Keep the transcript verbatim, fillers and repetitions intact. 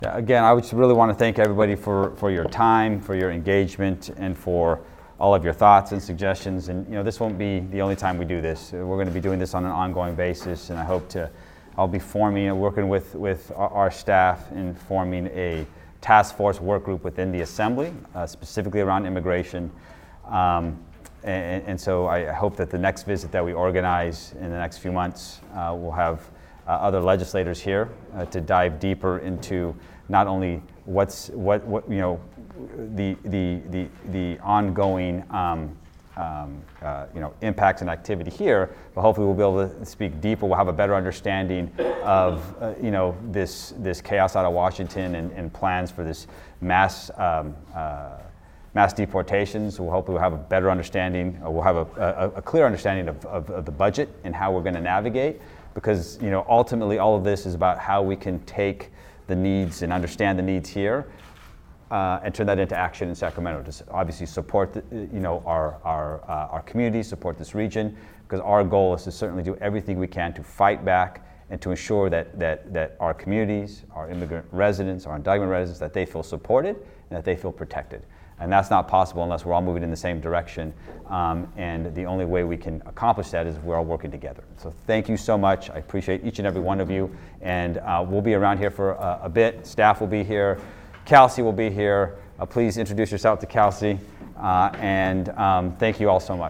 Yeah, again, I would just really want to thank everybody for, for your time, for your engagement, and for all of your thoughts and suggestions. And you know, this won't be the only time we do this. We're going to be doing this on an ongoing basis, and I hope to, I'll be forming and working with, with our, our staff in forming a task force work group within the Assembly, uh, specifically around immigration. Um, and, and so I hope that the next visit that we organize in the next few months, uh, we'll have uh, other legislators here uh, to dive deeper into not only what's what what you know the the the the ongoing um, um, uh, you know impacts and activity here, but hopefully we'll be able to speak deeper. We'll have a better understanding of uh, you know this this chaos out of Washington and, and plans for this mass um, uh, mass deportations. We'll hopefully we'll have a better understanding. Or we'll have a, a, a clear understanding of, of, of the budget and how we're going to navigate. Because you know ultimately all of this is about how we can take the needs and understand the needs here, uh, and turn that into action in Sacramento. To obviously support, the, you know, our our uh, our community, support this region, because our goal is to certainly do everything we can to fight back and to ensure that that that our communities, our immigrant residents, our undocumented residents, that they feel supported and that they feel protected. And that's not possible unless we're all moving in the same direction. Um, and the only way we can accomplish that is if we're all working together. So thank you so much. I appreciate each and every one of you. And uh, we'll be around here for a, a bit. Staff will be here. Kelsey will be here. Uh, please introduce yourself to Kelsey. Uh, and um, thank you all so much.